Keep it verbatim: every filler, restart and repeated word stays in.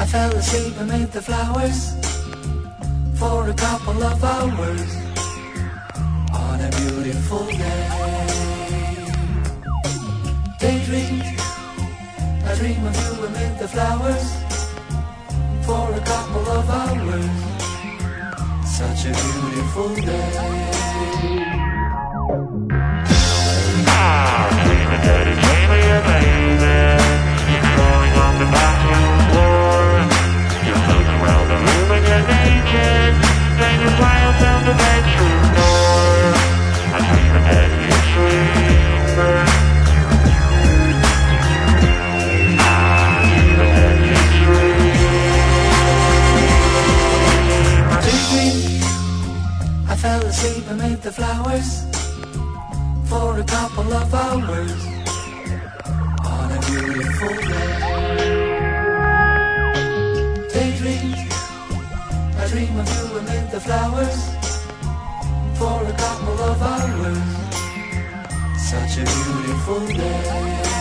I fell asleep amid the flowers for a couple of hours on a beautiful day. Daydream, I dream of you amid the flowers for a couple of hours. Such a beautiful day. Ah, dreaming that it's only a baby. You're crawling on the bathroom floor. You're floating around the room and you're naked. Then you fly out down the bedroom door. I'm dreaming that you dream. I fell asleep amid the flowers for a couple of hours on a beautiful day. Daydream, I dream of you amid the flowers for a couple of hours. Such a beautiful day.